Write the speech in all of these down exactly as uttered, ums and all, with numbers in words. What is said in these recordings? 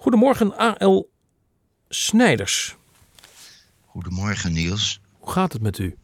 Goedemorgen, A L Snijders. Goedemorgen, Niels. Hoe gaat het met u?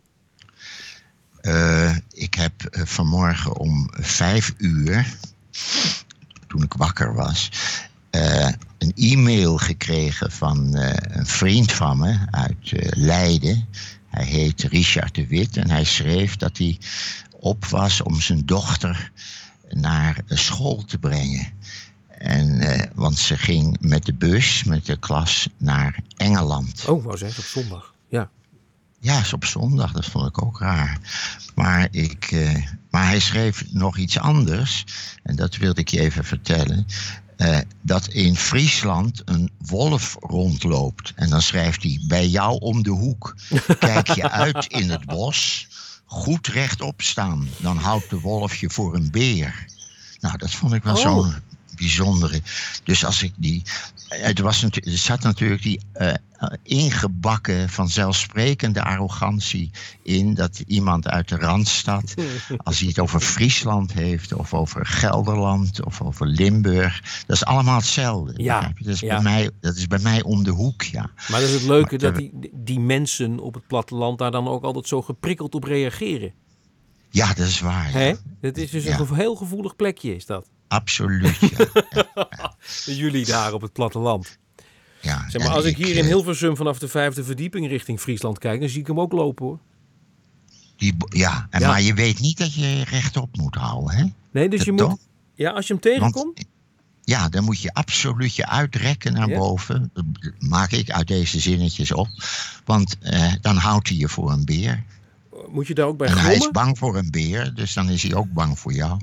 Uh, ik heb uh, vanmorgen om vijf uur, toen ik wakker was, uh, een e-mail gekregen van uh, een vriend van me uit uh, Leiden. Hij heet Richard de Wit en hij schreef dat hij op was om zijn dochter naar school te brengen. En, uh, want ze ging met de bus, met de klas, naar Engeland. Oh, wou zeggen, op zondag, ja. Ja, is op zondag, dat vond ik ook raar. Maar, ik, uh, maar hij schreef nog iets anders, en dat wilde ik je even vertellen. Uh, dat in Friesland een wolf rondloopt. En dan schrijft hij, bij jou om de hoek. Kijk je uit in het bos, goed rechtop staan. Dan houdt de wolf je voor een beer. Nou, dat vond ik wel oh. zo'n bijzondere. Dus als ik die... Het was natu- er zat natuurlijk die uh, ingebakken vanzelfsprekende arrogantie in dat iemand uit de Randstad, als hij het over Friesland heeft of over Gelderland of over Limburg, dat is allemaal hetzelfde. Ja, dat, is ja. bij mij, dat is bij mij om de hoek, ja. Maar dat is het leuke maar, dat die, die mensen op het platteland daar dan ook altijd zo geprikkeld op reageren. Ja, dat is waar. Hè? Dat is dus ja. een heel gevoelig plekje, is dat. Absoluut, ja. ja, ja. Jullie daar op het platteland. Ja, zeg maar, als ik hier in Hilversum vanaf de vijfde verdieping richting Friesland kijk, dan zie ik hem ook lopen, hoor. Die, ja, en ja, maar je weet niet dat je rechtop moet houden, hè? Nee, dus dat je toch? moet... Ja, als je hem tegenkomt? Want, ja, dan moet je absoluut je uitrekken naar ja. boven. Dat maak ik uit deze zinnetjes op. Want uh, dan houdt hij je voor een beer. Moet je daar ook bij En grommen? hij is bang voor een beer, dus dan is hij ook bang voor jou.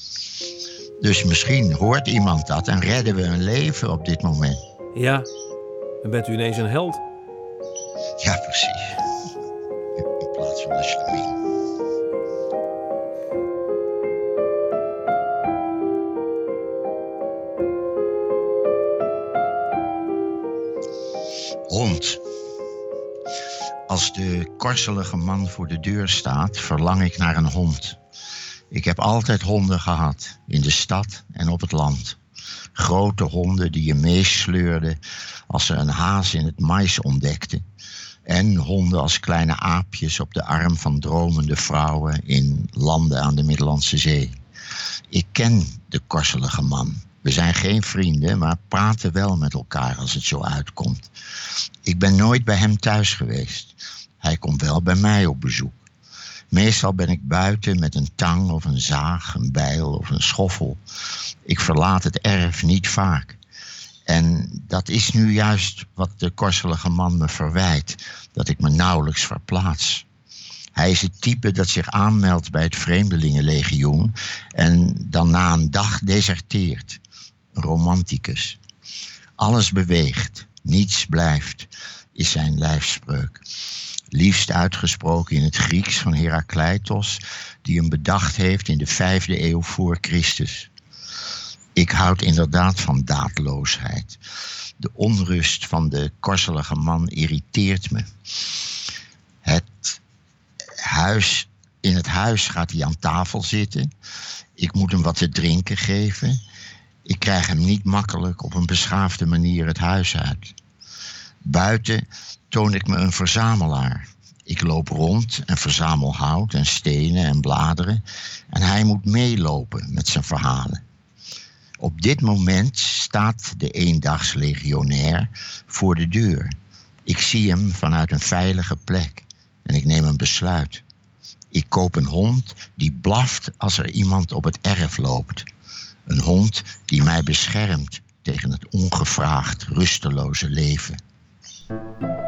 Dus misschien hoort iemand dat en redden we een leven op dit moment. Ja, dan bent u ineens een held. Ja, precies. In plaats van een slamien. Hond. Als de korzelige man voor de deur staat, verlang ik naar een hond. Ik heb altijd honden gehad, in de stad en op het land. Grote honden die je meesleurden als ze een haas in het mais ontdekten. En honden als kleine aapjes op de arm van dromende vrouwen in landen aan de Middellandse Zee. Ik ken de korzelige man. We zijn geen vrienden, maar praten wel met elkaar als het zo uitkomt. Ik ben nooit bij hem thuis geweest. Hij komt wel bij mij op bezoek. Meestal ben ik buiten met een tang of een zaag, een bijl of een schoffel. Ik verlaat het erf niet vaak. En dat is nu juist wat de korzelige man me verwijt, dat ik me nauwelijks verplaats. Hij is het type dat zich aanmeldt bij het Vreemdelingenlegioen en dan na een dag deserteert. Een romanticus. Alles beweegt, niets blijft, is zijn lijfspreuk. Liefst uitgesproken in het Grieks van Herakleitos, die hem bedacht heeft in de vijfde eeuw voor Christus. Ik houd inderdaad van daadloosheid. De onrust van de korzelige man irriteert me. Het huis, in het huis gaat hij aan tafel zitten. Ik moet hem wat te drinken geven. Ik krijg hem niet makkelijk op een beschaafde manier het huis uit. Buiten toon ik me een verzamelaar. Ik loop rond en verzamel hout en stenen en bladeren. En hij moet meelopen met zijn verhalen. Op dit moment staat de eendagslegionair voor de deur. Ik zie hem vanuit een veilige plek en ik neem een besluit. Ik koop een hond die blaft als er iemand op het erf loopt. Een hond die mij beschermt tegen het ongevraagd rusteloze leven.